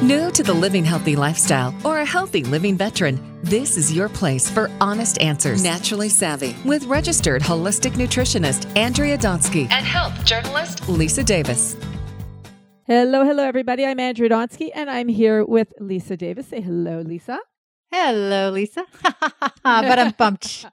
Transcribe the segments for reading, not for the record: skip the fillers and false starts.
New to the living healthy lifestyle or a healthy living veteran, this is your place for honest answers. Naturally Savvy with registered holistic nutritionist Andrea Donsky and health journalist Lisa Davis. Hello, everybody. I'm Andrea Donsky, and I'm here with Lisa Davis. Say hello, Lisa. Hello, Lisa. But I'm bumped.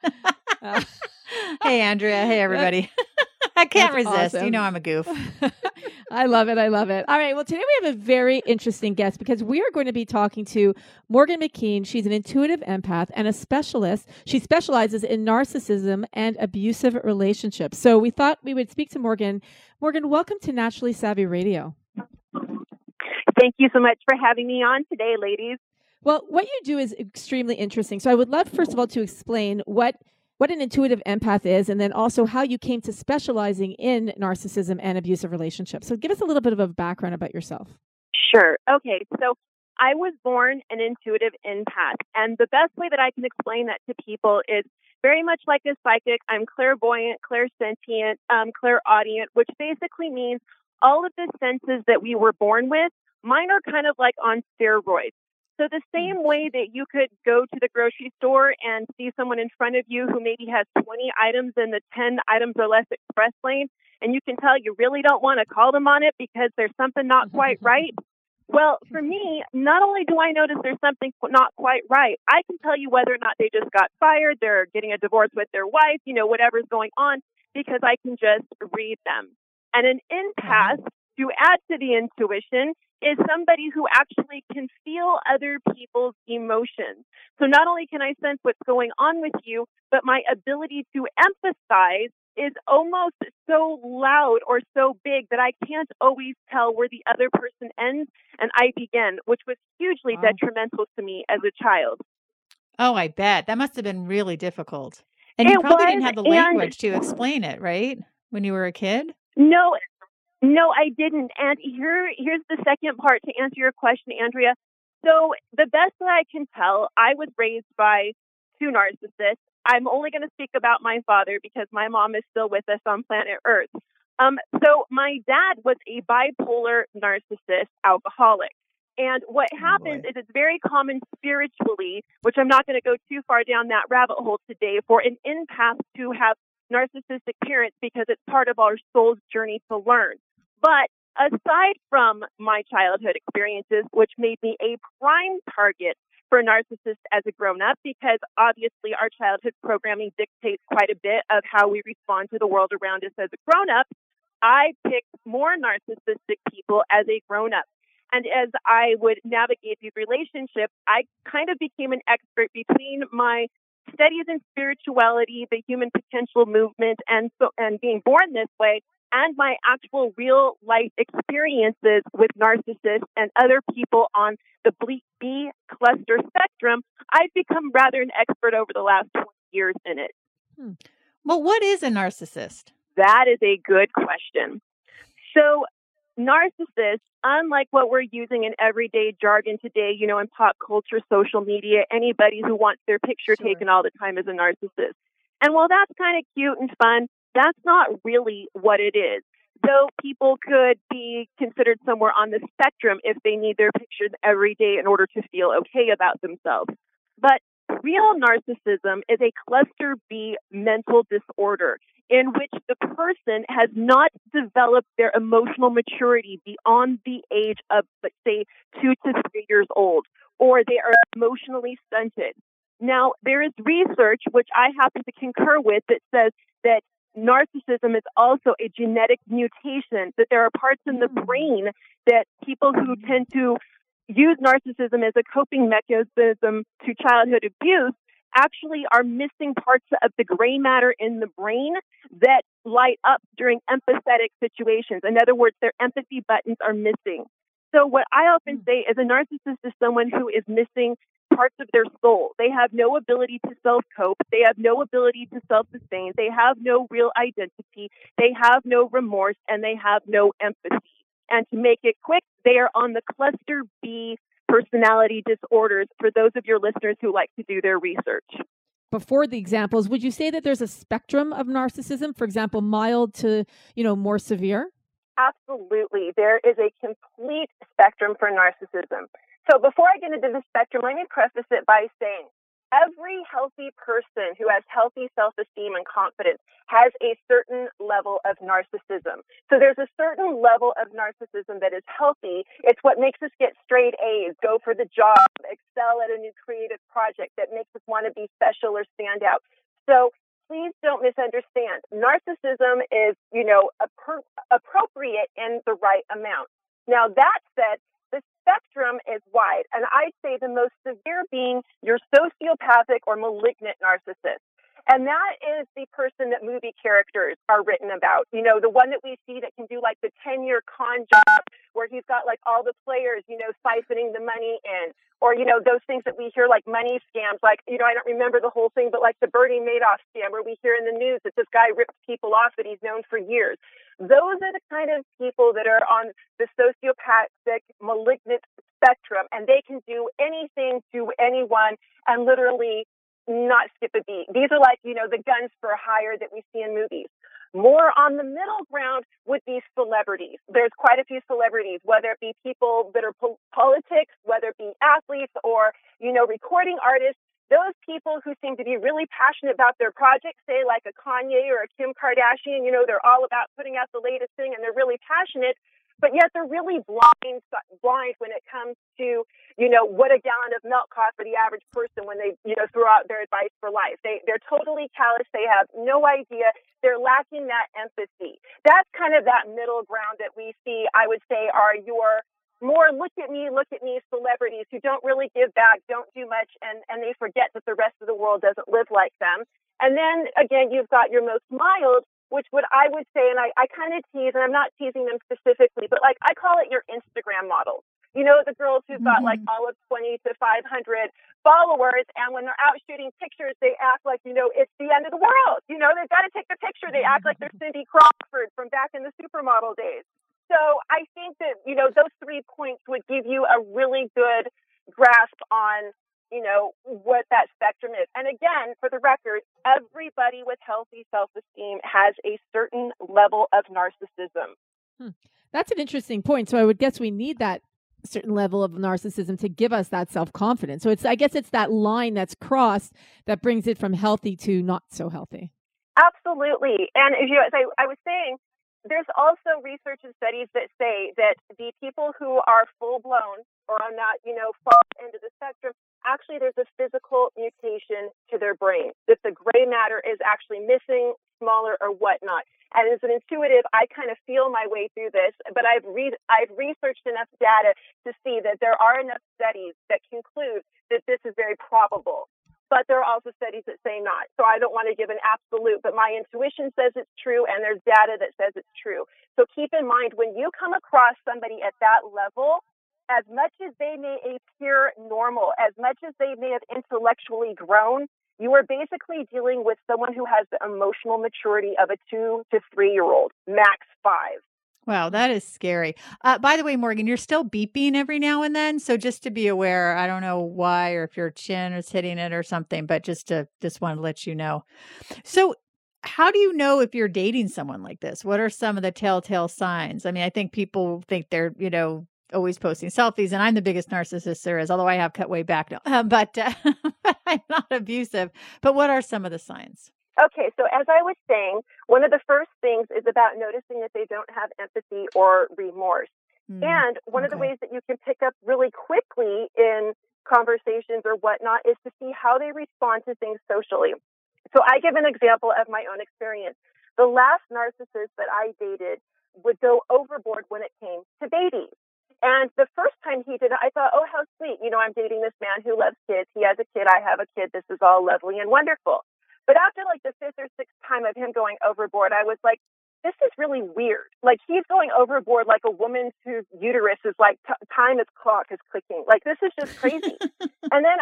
Hey, Andrea. Hey, everybody. I can't resist. Awesome. You know I'm a goof. I love it. All right. Well, today we have a very interesting guest because we are going to be talking to Morgan McKean. She's an intuitive empath and a specialist. She specializes in narcissism and abusive relationships. So we thought we would speak to Morgan. Morgan, welcome to Naturally Savvy Radio. Thank you so much for having me on today, ladies. Well, what you do is extremely interesting. So I would love, first of all, to explain what an intuitive empath is, and then also how you came to specializing in narcissism and abusive relationships. So give us a little bit of a background about yourself. Sure. Okay. So I was born an intuitive empath, and the best way that I can explain that to people is very much like a psychic. I'm clairvoyant, clairsentient, clairaudient, which basically means all of the senses that we were born with, mine are kind of like on steroids. So the same way that you could go to the grocery store and see someone in front of you who maybe has 20 items in the 10 items or less express lane, and you can tell you really don't want to call them on it because there's something not quite right. Well, for me, not only do I notice there's something not quite right, I can tell you whether or not they just got fired, they're getting a divorce with their wife, whatever's going on, because I can just read them. And an empath, to add to the intuition, is somebody who actually can feel other people's emotions. So not only can I sense what's going on with you, but my ability to empathize is almost so loud or so big that I can't always tell where the other person ends and I begin, which was hugely detrimental to me as a child. Oh, I bet. That must have been really difficult. And you probably didn't have the language to explain it, right? When you were a kid? No, I didn't. And here's the second part to answer your question, Andrea. So the best that I can tell, I was raised by two narcissists. I'm only going to speak about my father because my mom is still with us on planet Earth. So my dad was a bipolar narcissist alcoholic. And what happens is it's very common spiritually, which I'm not going to go too far down that rabbit hole today, for an empath to have narcissistic parents because it's part of our soul's journey to learn. But aside from my childhood experiences, which made me a prime target for a narcissist as a grown-up, because obviously our childhood programming dictates quite a bit of how we respond to the world around us as a grown-up, I picked more narcissistic people as a grown-up. And as I would navigate these relationships, I kind of became an expert between my studies in spirituality, the human potential movement, and being born this way, and my actual real life experiences with narcissists and other people on the B cluster spectrum, I've become rather an expert over the last 20 years in it. Well, what is a narcissist? That is a good question. So narcissists, unlike what we're using in everyday jargon today, in pop culture, social media, anybody who wants their picture taken all the time is a narcissist. And while that's kind of cute and fun, that's not really what it is. Though people could be considered somewhere on the spectrum if they need their pictures every day in order to feel okay about themselves. But real narcissism is a cluster B mental disorder in which the person has not developed their emotional maturity beyond the age of, let's say, 2 to 3 years old, or they are emotionally stunted. Now, there is research, which I happen to concur with, that says that narcissism is also a genetic mutation, that there are parts in the brain that people who tend to use narcissism as a coping mechanism to childhood abuse actually are missing parts of the gray matter in the brain that light up during empathetic situations. In other words, their empathy buttons are missing. So what I often say is a narcissist is someone who is missing parts of their soul. They have no ability to self-cope. They have no ability to self-sustain. They have no real identity. They have no remorse, and they have no empathy. And to make it quick, they are on the cluster B personality disorders for those of your listeners who like to do their research. Before the examples, would you say that there's a spectrum of narcissism, for example, mild to, more severe? Absolutely. There is a complete spectrum for narcissism. So before I get into the spectrum, let me preface it by saying every healthy person who has healthy self-esteem and confidence has a certain level of narcissism. So there's a certain level of narcissism that is healthy. It's what makes us get straight A's, go for the job, excel at a new creative project that makes us want to be special or stand out. So please don't misunderstand. Narcissism is, appropriate in the right amount. Now, that said, the spectrum is wide, and I'd say the most severe being your sociopathic or malignant narcissist. And that is the person that movie characters are written about. You know, the one that we see that can do like the 10-year con job where he's got like all the players, siphoning the money in. Or, those things that we hear like money scams, like, I don't remember the whole thing, but like the Bernie Madoff scam where we hear in the news that this guy rips people off that he's known for years. Those are the kind of people that are on the sociopathic, malignant spectrum, and they can do anything to anyone and literally not skip a beat. These are like, the guns for hire that we see in movies. More on the middle ground would be celebrities. There's quite a few celebrities, whether it be people that are politics, whether it be athletes or, recording artists. Those people who seem to be really passionate about their project, say like a Kanye or a Kim Kardashian, they're all about putting out the latest thing and they're really passionate, but yet they're really blind when it comes to, what a gallon of milk costs for the average person when they, throw out their advice for life. They're totally callous. They have no idea. They're lacking that empathy. That's kind of that middle ground that we see, I would say, are your more look at me celebrities who don't really give back, don't do much, and they forget that the rest of the world doesn't live like them. And then, again, you've got your most mild, which I would say, and I kind of tease, and I'm not teasing them specifically, but like I call it your Instagram models. The girls who've got like all of 20 to 500 followers, and when they're out shooting pictures, they act like, it's the end of the world. They've got to take the picture. They act like they're Cindy Crawford from back in the supermodel days. So I think that, those 3 points would give you a really good grasp on, what that spectrum is. And again, for the record, everybody with healthy self-esteem has a certain level of narcissism. That's an interesting point. So I would guess we need that certain level of narcissism to give us that self-confidence. So I guess it's that line that's crossed that brings it from healthy to not so healthy. Absolutely. And as I was saying, there's also research and studies that say that the people who are full-blown or on that, far end of the spectrum, actually there's a physical mutation to their brain, that the gray matter is actually missing, smaller, or whatnot. And as an intuitive, I kind of feel my way through this, but I've researched enough data to see that there are enough studies that conclude that this is very probable. But there are also studies that say not. So I don't want to give an absolute, but my intuition says it's true, and there's data that says it's true. So keep in mind, when you come across somebody at that level, as much as they may appear normal, as much as they may have intellectually grown, you are basically dealing with someone who has the emotional maturity of a 2 to 3-year-old, max 5. Wow, that is scary. By the way, Morgan, you're still beeping every now and then. So just to be aware, I don't know why, or if your chin is hitting it or something, but just want to let you know. So how do you know if you're dating someone like this? What are some of the telltale signs? I mean, I think people think they're, always posting selfies, and I'm the biggest narcissist there is, although I have cut way back now. But I'm not abusive. But what are some of the signs? Okay, so as I was saying, one of the first things is about noticing that they don't have empathy or remorse. And one of the ways that you can pick up really quickly in conversations or whatnot is to see how they respond to things socially. So I give an example of my own experience. The last narcissist that I dated would go overboard when it came to babies. And the first time he did it, I thought, oh, how sweet. I'm dating this man who loves kids. He has a kid. I have a kid. This is all lovely and wonderful. But after like the 5th or 6th time of him going overboard, I was like, this is really weird. Like he's going overboard like a woman whose uterus is like time is clock is clicking. Like this is just crazy. And then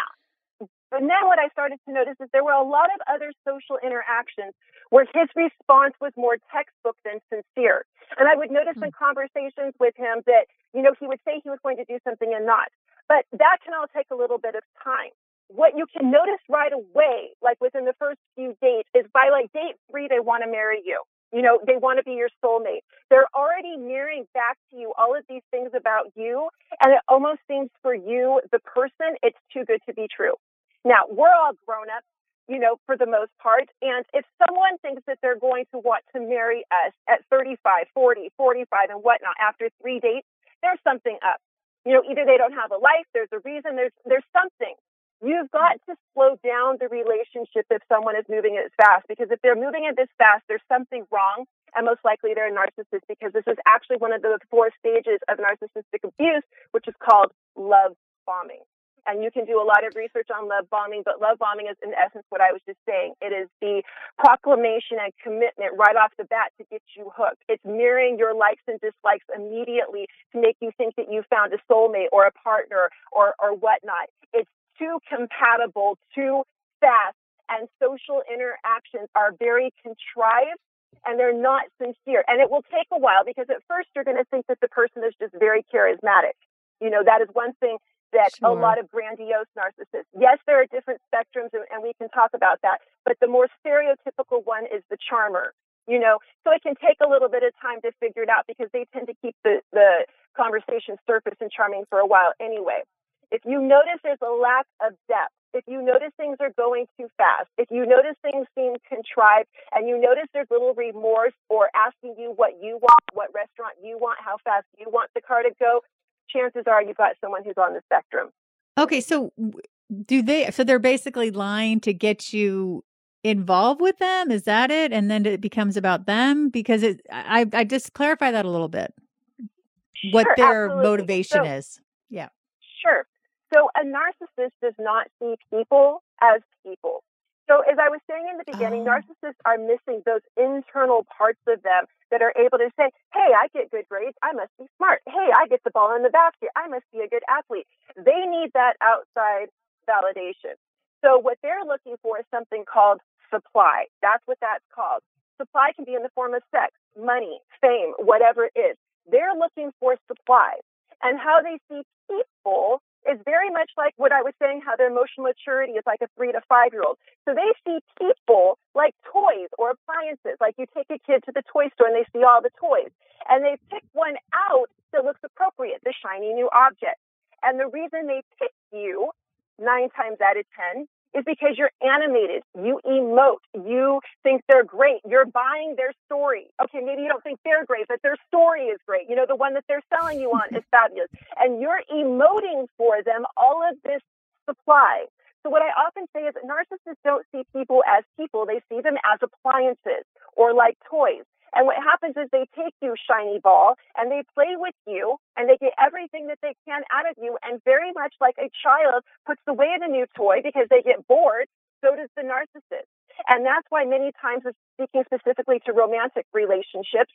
what I started to notice is there were a lot of other social interactions where his response was more textbook than sincere. And I would notice in conversations with him that, he would say he was going to do something and not. But that can all take a little bit of time. What you can notice right away, like within the first few dates, is by like date 3, they want to marry you. They want to be your soulmate. They're already mirroring back to you all of these things about you. And it almost seems for you, the person, it's too good to be true. Now, we're all grown up, for the most part. And if someone thinks that they're going to want to marry us at 35, 40, 45 and whatnot after 3 dates, there's something up. Either they don't have a life, there's a reason, there's something. You've got to slow down the relationship if someone is moving it fast, because if they're moving it this fast, there's something wrong, and most likely they're a narcissist, because this is actually one of the 4 stages of narcissistic abuse, which is called love bombing. And you can do a lot of research on love bombing, but love bombing is in essence what I was just saying. It is the proclamation and commitment right off the bat to get you hooked. It's mirroring your likes and dislikes immediately to make you think that you found a soulmate or a partner or whatnot. It's too compatible, too fast, and social interactions are very contrived and they're not sincere. And it will take a while because at first you're going to think that the person is just very charismatic. That is one thing that a lot of grandiose narcissists. Yes, there are different spectrums and we can talk about that, but the more stereotypical one is the charmer. So it can take a little bit of time to figure it out because they tend to keep the conversation surface and charming for a while anyway. If you notice there's a lack of depth, if you notice things are going too fast, if you notice things seem contrived, and you notice there's little remorse or asking you what you want, what restaurant you want, how fast you want the car to go, chances are you've got someone who's on the spectrum. Okay, so they're basically lying to get you involved with them? Is that it? And then it becomes about them? Because I just clarify that a little bit. What their absolutely. motivation is. Yeah. Sure. So a narcissist does not see people as people. So as I was saying in the beginning, narcissists are missing those internal parts of them that are able to say, hey, I get good grades. I must be smart. Hey, I get the ball in the basket. I must be a good athlete. They need that outside validation. So what they're looking for is something called supply. That's what that's called. Supply can be in the form of sex, money, fame, whatever it is. They're looking for supply. And how they see people is very much like what I was saying, how their emotional maturity is like a 3 to 5 year old. So they see people like toys or appliances. Like you take a kid to the toy store and they see all the toys and they pick one out that looks appropriate, the shiny new object. And the reason they pick you 9 times out of 10 is because you're animated, you emote, you think they're great, you're buying their story. Okay, maybe you don't think they're great, but their story is great. The one that they're selling you on is fabulous. And you're emoting for them all of this supply. So what I often say is that narcissists don't see people as people, they see them as appliances or like toys. And what happens is they take you, shiny ball, and they play with you, and they get everything that they can out of you. And very much like a child puts away the new toy because they get bored, so does the narcissist. And that's why many times, speaking specifically to romantic relationships,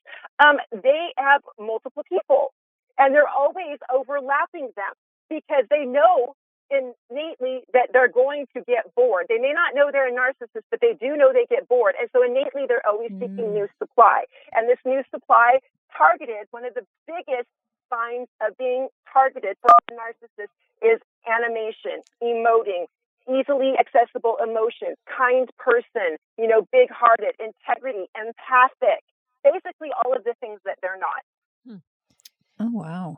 they have multiple people, and they're always overlapping them because they know innately that they're going to get bored. They may not know they're a narcissist, but they do know they get bored. And so innately, they're always seeking new supply. And this new supply targeted, one of the biggest signs of being targeted for a narcissist is animation, emoting, easily accessible emotions, kind person, big-hearted, integrity, empathic, basically all of the things that they're not. Oh, wow.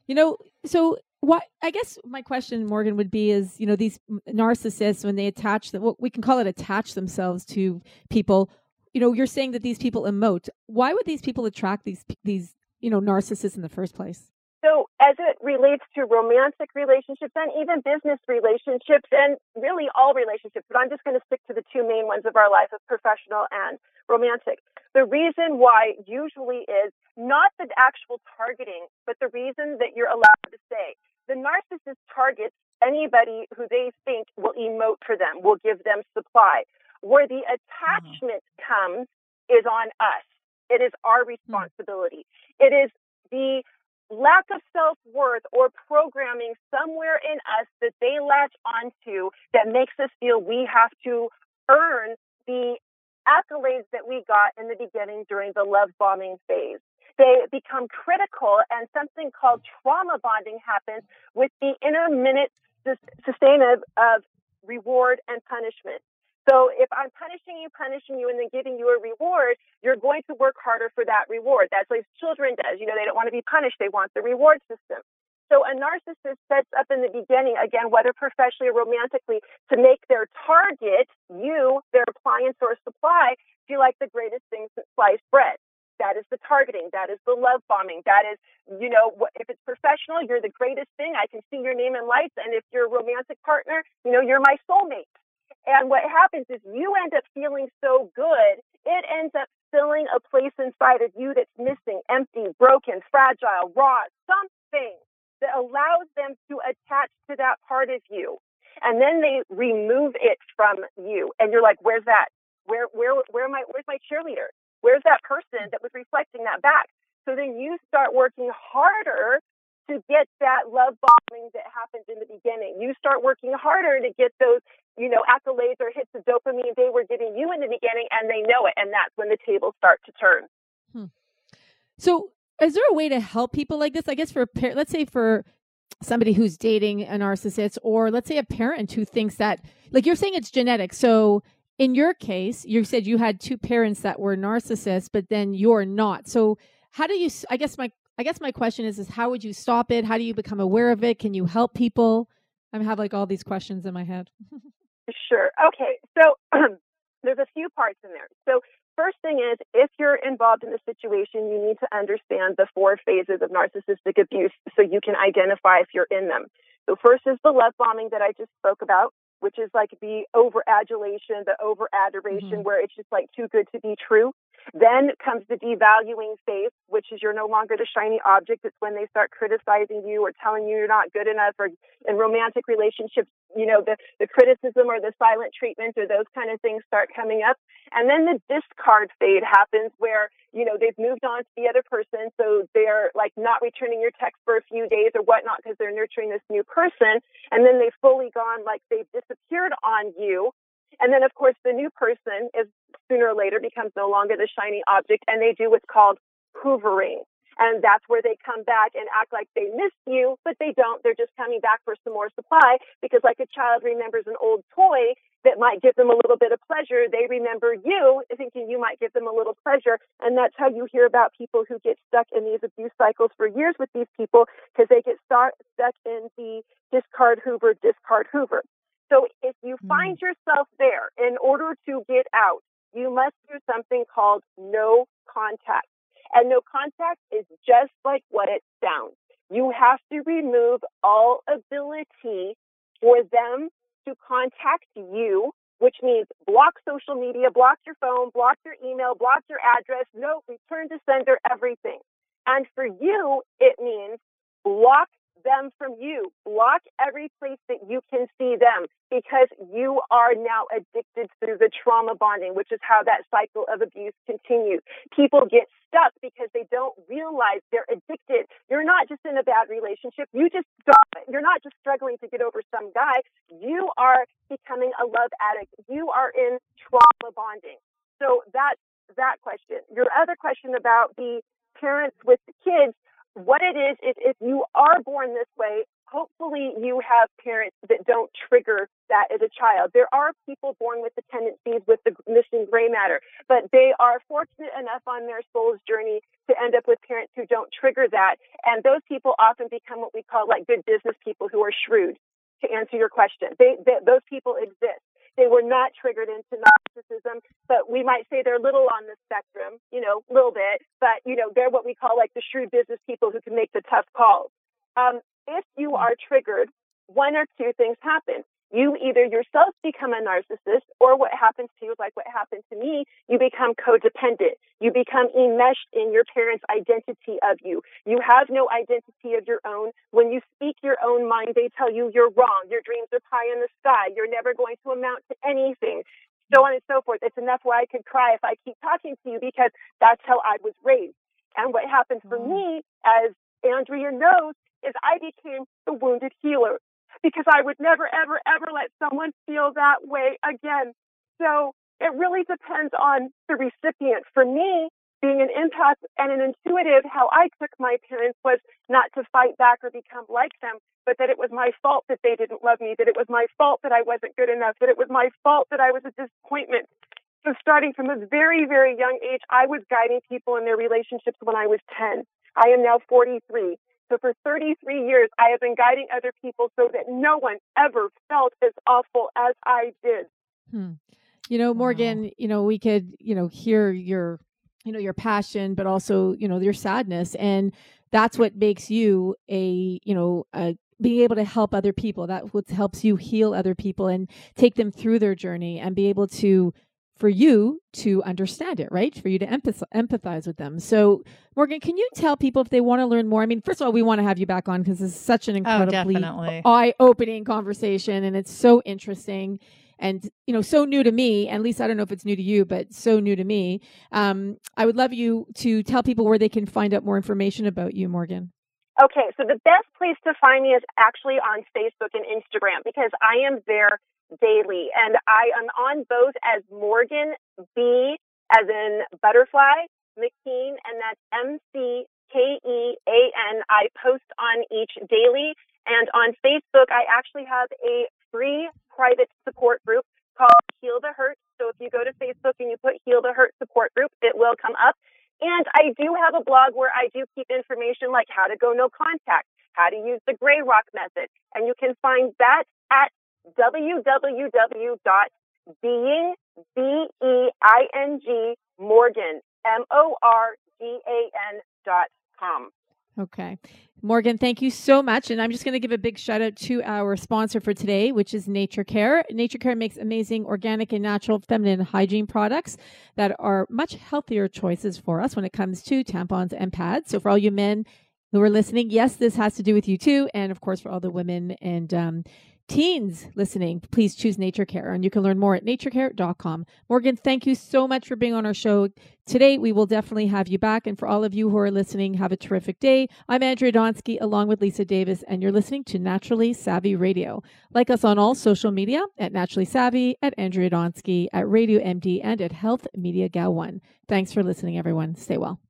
So what I guess my question, Morgan, would be is, these narcissists, when they attach what we can call it attach themselves to people, you're saying that these people emote. Why would these people attract these narcissists in the first place? So as it relates to romantic relationships and even business relationships and really all relationships, but I'm just going to stick to the 2 main ones of our life of professional and romantic. The reason why usually is not the actual targeting, but the reason that you're allowed to say. The narcissist targets anybody who they think will emote for them, will give them supply. Where the attachment comes is on us. It is our responsibility. It is the lack of self-worth or programming somewhere in us that they latch onto that makes us feel we have to earn the accolades that we got in the beginning during the love bombing phase. They become critical, and something called trauma bonding happens with the intermittent sustain of reward and punishment. So if I'm punishing you, and then giving you a reward, you're going to work harder for that reward. That's like children does. They don't want to be punished. They want the reward system. So a narcissist sets up in the beginning, again, whether professionally or romantically, to make their target, you, their appliance or supply, feel like the greatest thing since sliced bread. That is the targeting. That is the love bombing. That is, if it's professional, you're the greatest thing. I can see your name in lights. And if you're a romantic partner, you're my soulmate. And what happens is you end up feeling so good, it ends up filling a place inside of you that's missing, empty, broken, fragile, raw, something that allows them to attach to that part of you. And then they remove it from you. And you're like, where's that? Where's my cheerleader? Where's that person that was reflecting that back? So then you start working harder to get that love bombing that happened in the beginning. You start working harder to get those, accolades or hits of dopamine they were giving you in the beginning, and they know it. And that's when the tables start to turn. So is there a way to help people like this? I guess let's say for somebody who's dating a narcissist, or let's say a parent who thinks that, like you're saying, it's genetic. So in your case, you said you had two parents that were narcissists, but then you're not. So how do you, I guess my question is how would you stop it? How do you become aware of it? Can you help people? I have like all these questions in my head. Sure. Okay. So there's a few parts in there. So first thing is, if you're involved in the situation, you need to understand the 4 phases of narcissistic abuse so you can identify if you're in them. So first is the love bombing that I just spoke about, which is like the over-adulation, the over-adoration, where it's just like too good to be true. Then comes the devaluing phase, which is you're no longer the shiny object. It's when they start criticizing you or telling you you're not good enough, or in romantic relationships, the criticism or the silent treatment or those kind of things start coming up. And then the discard fade happens where, they've moved on to the other person. So they're like not returning your text for a few days or whatnot because they're nurturing this new person. And then they've fully gone, like they've disappeared on you. And then, of course, the new person is sooner or later becomes no longer the shiny object, and they do what's called hoovering. And that's where they come back and act like they missed you, but they don't. They're just coming back for some more supply because like a child remembers an old toy that might give them a little bit of pleasure, they remember you thinking you might give them a little pleasure. And that's how you hear about people who get stuck in these abuse cycles for years with these people, because they get stuck in the discard hoover. So if you find yourself there, in order to get out, you must do something called no contact. And no contact is just like what it sounds. You have to remove all ability for them to contact you, which means block social media, block your phone, block your email, block your address, no, return to sender, everything. And for you, it means block them from you. Block every place that you can see them, because you are now addicted through the trauma bonding, which is how that cycle of abuse continues. People get stuck because they don't realize they're addicted. You're not just in a bad relationship. You're not just struggling to get over some guy. You are becoming a love addict. You are in trauma bonding. So that's that question. Your other question about the parents with the kids, what it is if you are born this way, hopefully you have parents that don't trigger that as a child. There are people born with the tendencies with the missing gray matter, but they are fortunate enough on their soul's journey to end up with parents who don't trigger that. And those people often become what we call like good business people who are shrewd, to answer your question. Those people exist. They were not triggered into narcissism, but we might say they're a little on the spectrum, a little bit, but, they're what we call like the shrewd business people who can make the tough calls. If you are triggered, one or two things happen. You either yourself become a narcissist, or what happens to you, like what happened to me, you become codependent. You become enmeshed in your parents' identity of you. You have no identity of your own. When you speak your own mind, they tell you you're wrong. Your dreams are pie in the sky. You're never going to amount to anything. So on and so forth. It's enough where I could cry if I keep talking to you, because that's how I was raised. And what happened for me, as Andrea knows, is I became the wounded healer, because I would never, ever, ever let someone feel that way again. So it really depends on the recipient. For me, being an empath and an intuitive, how I took my parents was not to fight back or become like them, but that it was my fault that they didn't love me, that it was my fault that I wasn't good enough, that it was my fault that I was a disappointment. So starting from a very, very young age, I was guiding people in their relationships when I was 10. I am now 43. So for 33 years, I have been guiding other people so that no one ever felt as awful as I did. You know, Morgan, you know, we could, you know, hear your, you know, your passion, but also, you know, your sadness. And that's what makes you a, you know, being able to help other people. That's what helps you heal other people and take them through their journey and be able to, for you to understand it, right? For you to empathize with them. So, Morgan, can you tell people if they want to learn more? I mean, first of all, we want to have you back on because this is such an incredibly eye-opening conversation, and it's so interesting and, you know, so new to me. At least I don't know if it's new to you, but so new to me. I would love you to tell people where they can find out more information about you, Morgan. Okay, so the best place to find me is actually on Facebook and Instagram because I am there daily, and I am on both as Morgan B, as in butterfly, McKean, and that's McKean. I post on each daily, and on Facebook, I actually have a free private support group called Heal the Hurt. So if you go to Facebook and you put Heal the Hurt support group, it will come up. And I do have a blog where I do keep information like how to go no contact, how to use the Grey Rock method, and you can find that at www.beingmorgan.com. Okay. Morgan, thank you so much. And I'm just going to give a big shout out to our sponsor for today, which is Nature Care. Nature Care makes amazing organic and natural feminine hygiene products that are much healthier choices for us when it comes to tampons and pads. So for all you men who are listening, yes, this has to do with you too. And of course, for all the women and teens listening, please choose Nature Care, and you can learn more at naturecare.com. Morgan, thank you so much for being on our show today. We will definitely have you back. And for all of you who are listening, have a terrific day. I'm Andrea Donsky along with Lisa Davis, and you're listening to Naturally Savvy Radio. Like us on all social media at Naturally Savvy, at Andrea Donsky, at Radio MD, and at Health Media Gal 1. Thanks for listening, everyone. Stay well.